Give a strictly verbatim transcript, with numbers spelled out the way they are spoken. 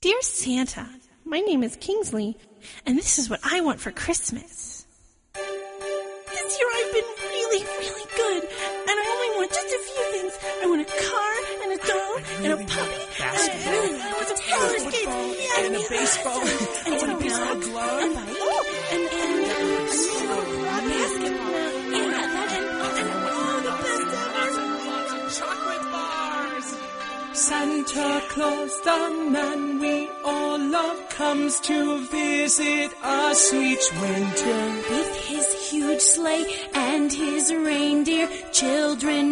Dear Santa, my name is Kingsley, and this is what I want for Christmas. This year I've been really, really good, and I only want just a few things. I want a car, and a doll, and a puppy, and a, and I want some roller skates, yeah, and a yeah, baseball, and and a baseball and glove, and oh, and and and a basketball, yeah, that and and oh, the best ever. chocolate bars. Santa Claus, the man we all love, comes to visit us each winter. With his huge sleigh and his reindeer, children